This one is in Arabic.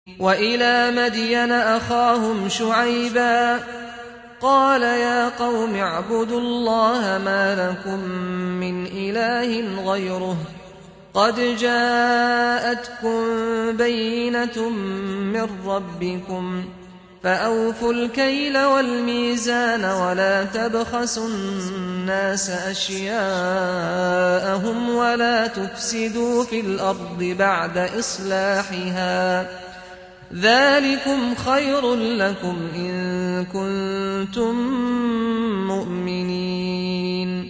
وإلى مدين أخاهم شعيبا قال يا قوم اعبدوا الله ما لكم من إله غيره قد جاءتكم بينة من ربكم فأوفوا الكيل والميزان ولا تبخسوا الناس أشياءهم ولا تفسدوا في الأرض بعد إصلاحها ذلكم خير لكم إن كنتم مؤمنين